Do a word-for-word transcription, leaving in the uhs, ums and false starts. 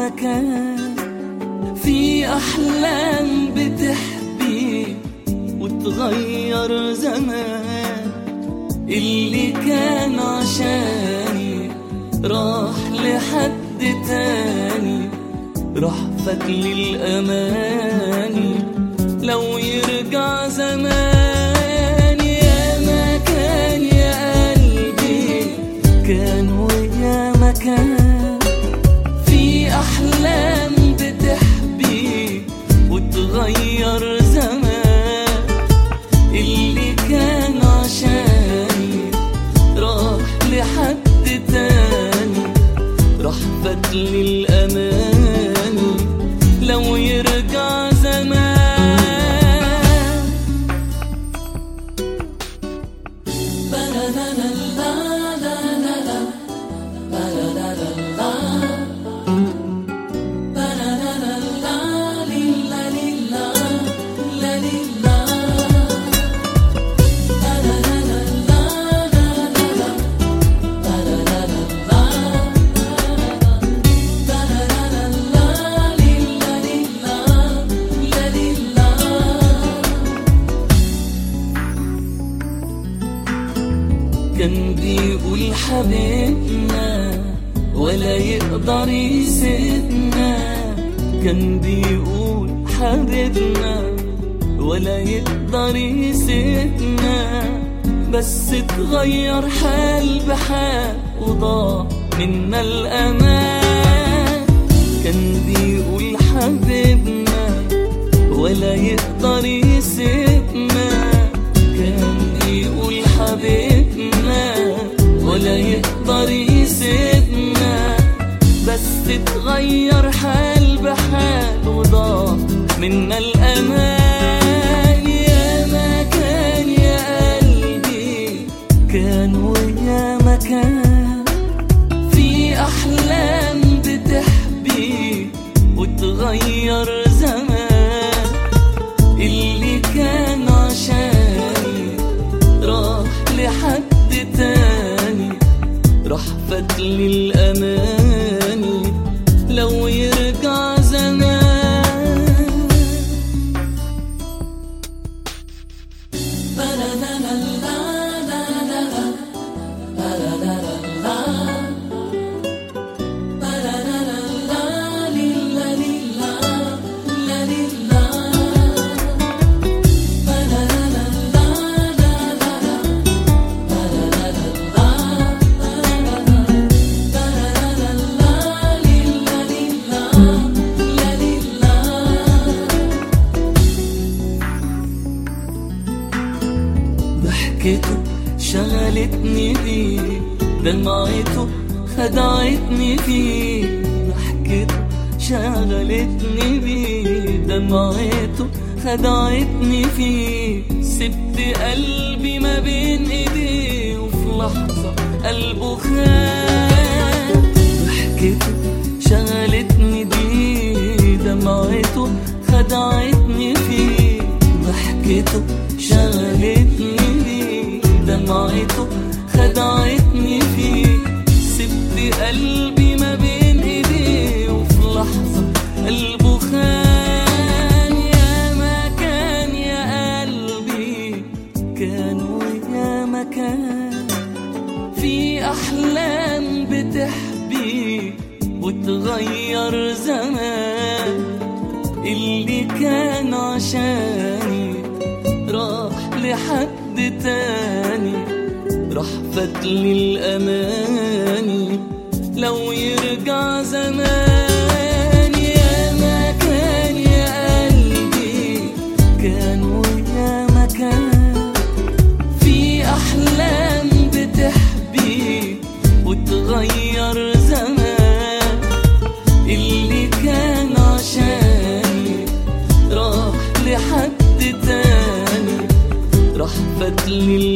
مكان، في أحلام بتحبي وتغير زمان. اللي كان عشاني راح لحد تاني، راح فات للأماني لو يرجع زمان. يا مكان يا قلبي كان ويا مكان، في أحلام بتحبي وتغير زمان. اللي كان عشاني راح لحد تاني، راح فات للأماني لو يرجع زمان. كان بيقول حبيبنا ولا يقدر يسيبنا، كان بيقول حبيبنا ولا يقدر يسيبنا. بس اتغير حال بحال وضاع منا الأمان. كان بيقول حبيبنا ولا يقدر يسيبنا، كان بيقول حبيبنا ولا يقدر يسيبنا. بس اتغير حال بحال وضاع منا الأمان. يا مكان يا قلبي كان ويا مكان، في أحلام بتحبي وتغير زمان. اللي كان عشاني راح لحد تاني، راح فات للأماني لو يرجع زمان. ضحكته شغلتني بيه، دمعته خدعتني فيه. ضحكته شغلتني بيه، دمعته خدعتني فيه. سبت قلبي ما بين ايديه وفي لحظة قلبه خان. ضحكته شغلتني بيه، دمعته خدعتني فيه. ضحكته شغلتني بيه، دمعته خدعتني فيه. سبت قلبي ما بين ايديه وفي لحظة قلبه خان. يا مكان يا قلبي كان ويا مكان، في أحلام بتحبي وتغير زمان. اللي كان عشاني راح لحد تاني، راح فات للأماني لو يرجع زمان. يا مكان يا قلبي كان ويا مكان، في أحلام بتحبي وتغير زمان. اللي كان عشاني راح لحد تاني، راح فات للأماني